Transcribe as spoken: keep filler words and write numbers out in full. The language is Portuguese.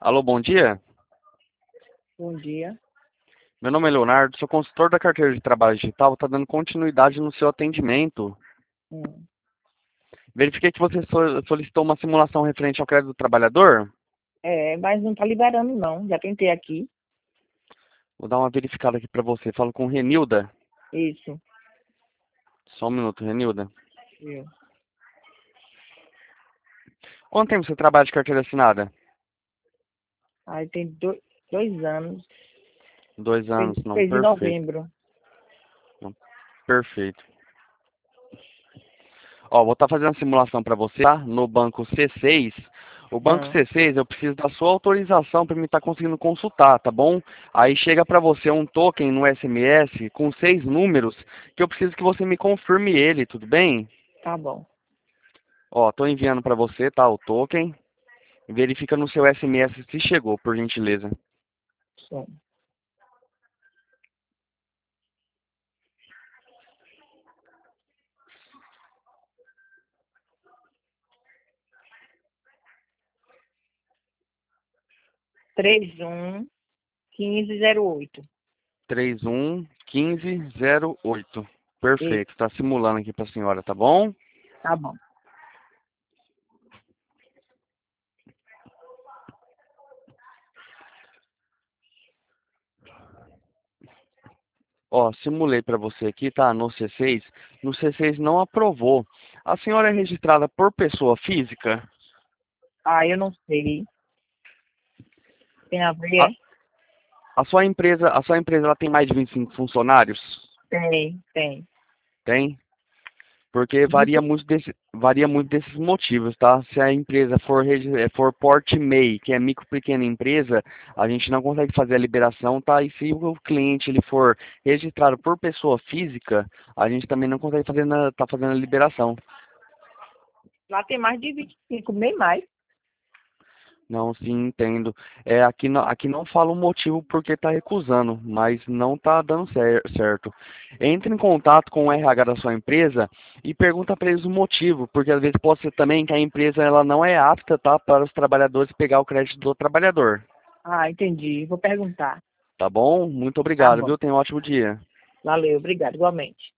Alô, bom dia. Bom dia. Meu nome é Leonardo, sou consultor da carteira de trabalho digital, está dando continuidade no seu atendimento. Hum. Verifiquei que você so- solicitou uma simulação referente ao crédito do trabalhador. É, mas não tá liberando não. Já tentei aqui. Vou dar uma verificada aqui para você. Falo com Renilda. Isso. Só um minuto, Renilda. Viu? Quanto tempo você trabalha de carteira assinada? Aí tem dois, dois anos. Dois Fez, anos, não, fez em perfeito. novembro. Não, perfeito. Ó, vou estar fazendo a simulação para você, tá? No banco C seis. O banco Ah, C seis, eu preciso da sua autorização para me estar conseguindo consultar, tá bom? Aí chega para você um token no S M S com seis números que eu preciso que você me confirme ele, tudo bem? tá bom. Ó, tô enviando para você, tá? O token. Verifica no seu S M S se chegou, por gentileza. Som. três um quinze zero oito. três um um cinco zero oito. Isso. Perfeito, tá simulando aqui para a senhora, tá bom? Tá bom. Ó, simulei para você aqui, tá? No C seis. No C seis não aprovou. A senhora é registrada por pessoa física? Ah, eu não sei. Tem a ver? A, É? a sua empresa, a sua empresa ela tem mais de vinte e cinco funcionários? Tem, tem. Tem? Porque varia vinte muito, desse, varia muito desses motivos, tá? Se a empresa for, regi- eh, for porte M E I, que é micro pequena empresa, a gente não consegue fazer a liberação, tá? E se o cliente ele for registrado por pessoa física, a gente também não consegue fazer na, tá fazendo a liberação. Lá tem mais de vinte e cinco, bem mais. Não, sim, entendo. É, aqui, não, aqui não fala o motivo porque está recusando, mas não está dando cer- certo. Entre em contato com o R H da sua empresa e pergunta para eles o motivo, porque às vezes pode ser também que a empresa ela não é apta, tá, para os trabalhadores pegar o crédito do trabalhador. Ah, entendi. Vou perguntar. Tá bom? Muito Tá obrigado, bom. viu? Tenha um ótimo dia. Valeu, obrigado, igualmente.